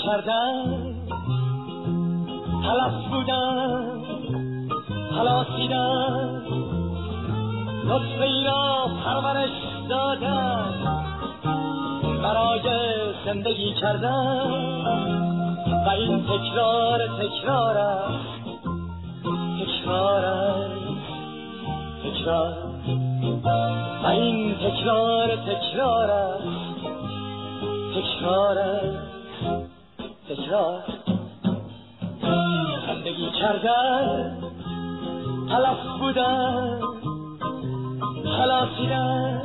کردن، تلف بودن، هلاسیدن، لطف ای را پرورش دادن، برای زندگی کردن و این تکرار تکرار است، تکرار است، تکرار و این تکرار تکرار است، تکرار است، تکرار. زندگی کردن، تلف بودن، خلاصیدن،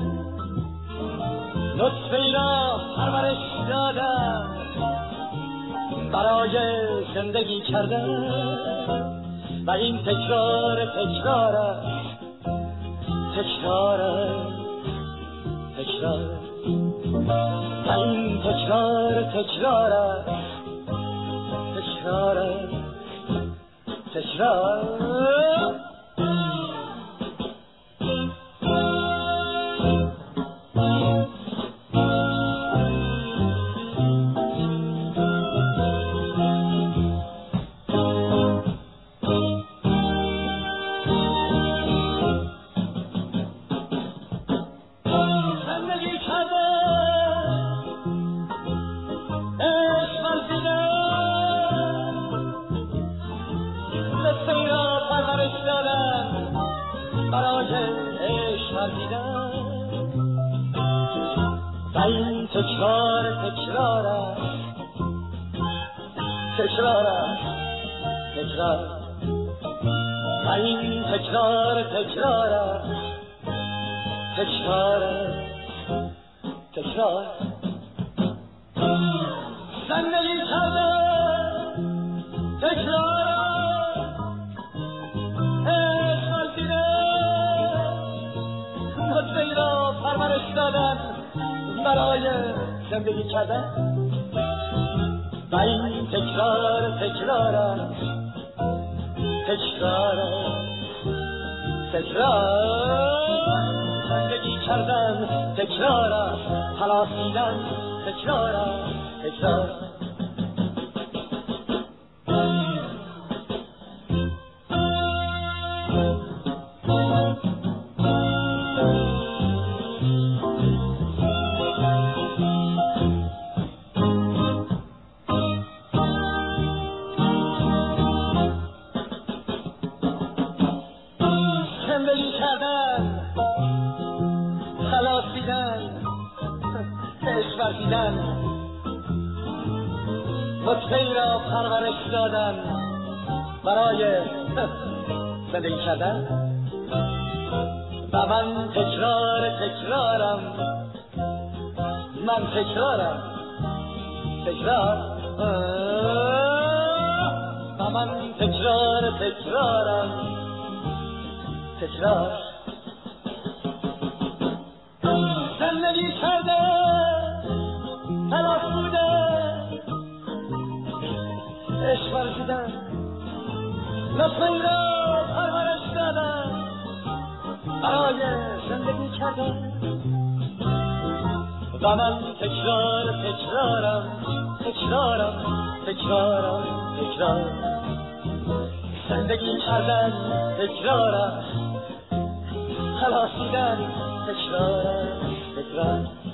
لطف ای را پرورش دادن، برای زندگی کردن و این تکرار تکرار است، تکرار است، تکرار و این تکرار تکرار است، تکرار است، تکرار. تکرار تکرار است، تکرار است، تکرار و این تکرار تکرار است، تکرار است، تکرار. زندگی کردن، تکرار است، عشق ورزیدن، لطف ای را پرورش دادن، برای زندگی کردن و این تکرار تکرار است، تکرار است، تکرار. زندگی کردن تکرار است، خلاصیدن تکرار است، تکرار. لطفی را پرورش دادن، برای زندگی کردن و من تکرار تکرارم، من تکرارم، تکرار و من تکرار تکرارم، تکرار. زندگی کردن، تلاش بودن، عشق ورزیدن، لطف ای را پرورش دادن، برای زندگی کردن و من تکرار تکرارم، تکرارم، تکرارم، تکرار. زندگی کردن تکرارم، خلاصیدن تکرارم، تکرار.